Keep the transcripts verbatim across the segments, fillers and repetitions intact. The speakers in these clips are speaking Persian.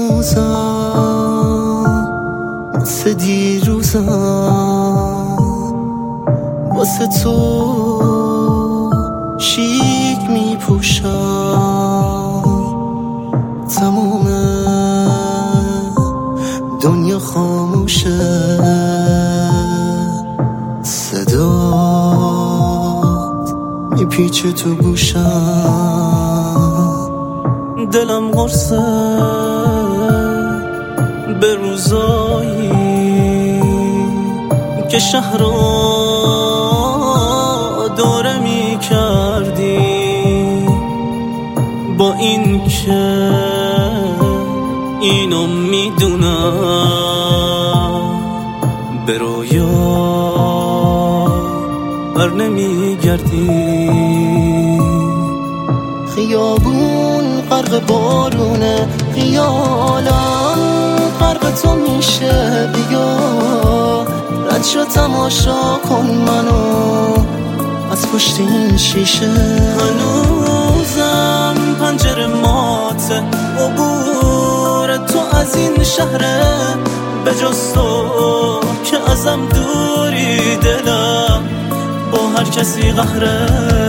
هنوزم مثل دیروزم واسه تو شیک می پوشم. تموم دنیا خاموشه، صدات میپیچه تو گوشم. دلم قرصه به روزایی که شهر رو دوره می کردی، با این که اینو میدونم به رویا بر نمی گردی. خیابون غرق بارونه، خیالم غرق تو میشه. بیا رد شو تماشا کن منو از پشت این شیشه. هنوزم پنجره ماته، عبور تو از این شهره. به جز تو که ازم دوری، دلم با هر کسی قهره.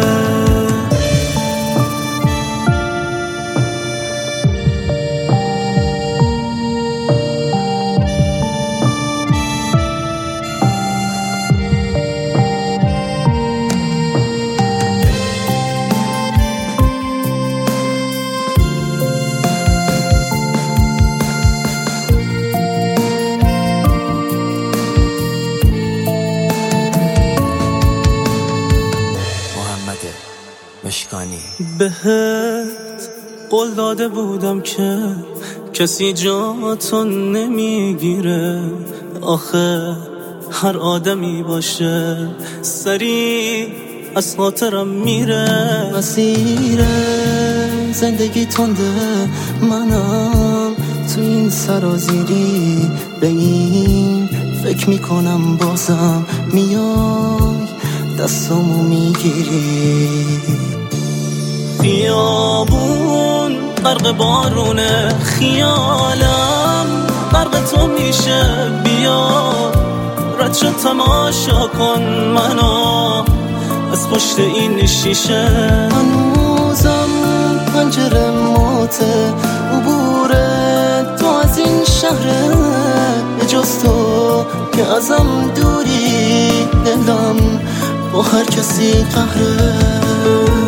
مشکانی بهت قول داده بودم که کسی جاتو نمیگیره. آخه هر آدمی باشه سری از خاطرم میره. مسیر زندگی تنده، منم تو این سرازیری به این فکر میکنم بازم میای دستامو میگیری. خیابون غرق بارونه، خیالم غرق تو میشه. بیا رد شو تماشا کن منو از پشت این شیشه. هنوزم پنجره ماته، عبور تو از این شهره. به جز تو که ازم دوری، دلم با هر کسی قهره.